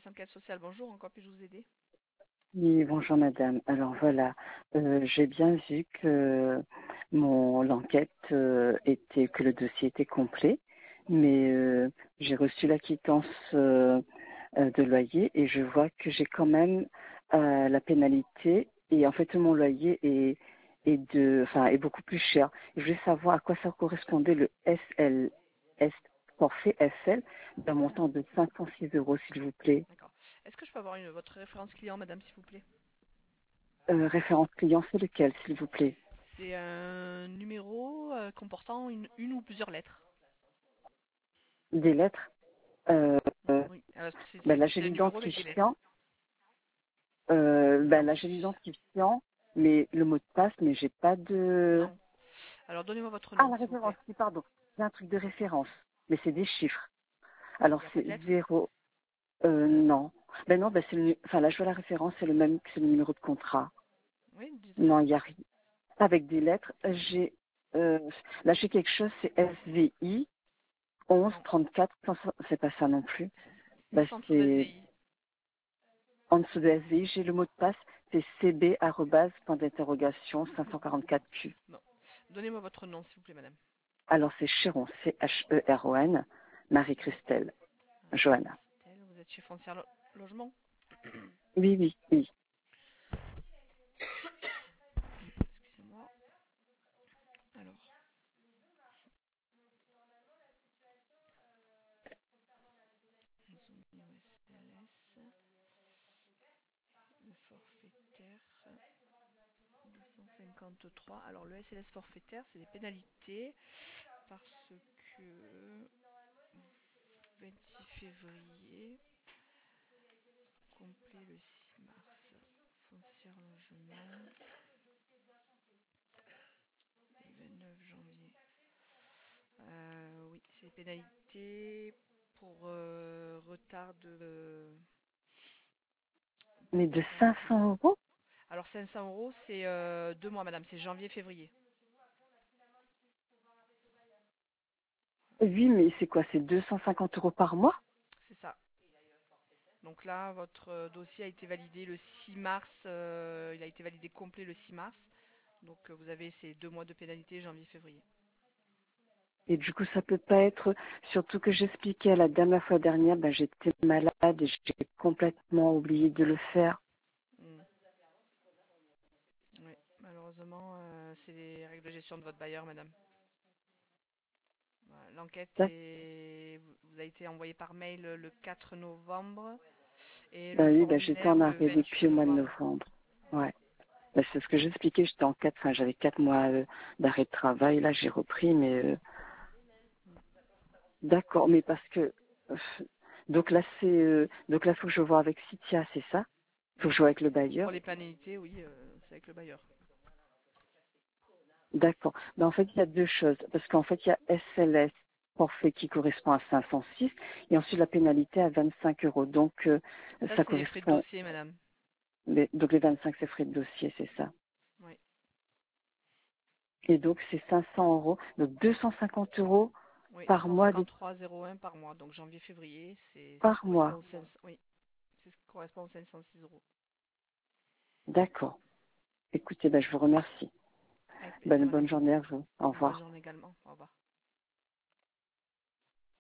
enquête sociale, bonjour, en quoi puis-je vous aider? Oui, bonjour madame. Alors voilà, j'ai bien vu que l'enquête était, que le dossier était complet, mais j'ai reçu la quittance de loyer et je vois que j'ai quand même la pénalité et en fait mon loyer est beaucoup plus cher. Je voulais savoir à quoi ça correspondait le SLS, forfait SL, d'un montant de 506 euros s'il vous plaît. D'accord. Est-ce que je peux avoir votre référence client, madame, s'il vous plaît? Référence client, c'est lequel s'il vous plaît? C'est un numéro comportant une ou plusieurs lettres. Des lettres. Euh, Oui, alors, Là, j'ai c'est un numéro avec des lettres. l'identifiant. Non, Là, j'ai l'identifiant, mais le mot de passe, mais j'ai pas de. non. Alors, donnez-moi votre Ah, nom, la s'il vous référence, plaît. oui, pardon. C'est un truc de référence, mais c'est des chiffres. Il Alors, n'y a pas c'est de lettres? zéro. Non. Ben non, ben c'est enfin, là, je vois la référence, c'est le même, c'est le numéro de contrat. Oui, dites-moi. Non, il y a rien. Avec des lettres, euh, là, j'ai quelque chose, c'est SVI 11 Non, 34. C'est pas ça non plus. Ben, juste en dessous c'est d'SVI. En dessous de SVI, j'ai le mot de passe, c'est cb arrobase, point d'interrogation 544Q. Non. Donnez-moi votre nom, s'il vous plaît, madame. Alors c'est Chéron, Cheron, Marie-Christelle, Johanna. Marie-Christelle, vous êtes chez Foncière Logement? Oui, oui, oui. Excusez-moi. Alors, Zoom OSLS, le forfaitaire 253. Alors, le SLS forfaitaire, c'est des pénalités parce que 26 février, complet le 6 mars, foncière logement, le 29 janvier. Oui, c'est des pénalités pour retard Mais de retard de 500 paiement. euros. Alors 500 euros, c'est 2 mois, madame, c'est janvier-février. Oui, mais c'est quoi? C'est 250 euros par mois? C'est ça. Donc là, votre dossier a été validé le 6 mars. Il a été validé complet le 6 mars. Donc vous avez ces 2 mois de pénalité janvier-février. Et du coup, ça peut pas être, surtout que j'expliquais à la dame la fois dernière, ben, j'étais malade et j'ai complètement oublié de le faire. Hmm. Oui, malheureusement, c'est les règles de gestion de votre bailleur, madame. Voilà, l'enquête vous a été envoyée par mail le 4 novembre et le Ben oui, ben, j'étais formulaire en le arrêt depuis 28 au mois de novembre. novembre. Ouais. Ben, c'est ce que j'expliquais, j'étais en enfin, j'avais 4 mois d'arrêt de travail, là j'ai repris, mais d'accord, mais parce que euh, donc là faut que je vois avec Citia, c'est ça? Faut que Oui, je vois avec le pour bailleur. les pénalités, oui, c'est avec le bailleur. D'accord. Ben, en fait, il y a deux choses, parce qu'en fait, il y a SLS forfait qui correspond à 506 et ensuite la pénalité à 25 euros. Donc Ça, ça c'est les frais de correspond. dossier, madame. Donc les 25 c'est frais de dossier, c'est ça. Oui, Et donc c'est 500 euros, donc 250 euros oui, par mois 153,01 par mois. Donc janvier-février, c'est ce qui par correspond mois. aux 500, oui, c'est ce qui correspond aux 506 euros. D'accord. Écoutez, ben, je vous remercie. Avec plaisir, madame. Bonne journée à vous. Au Bonne revoir. journée également. Au revoir.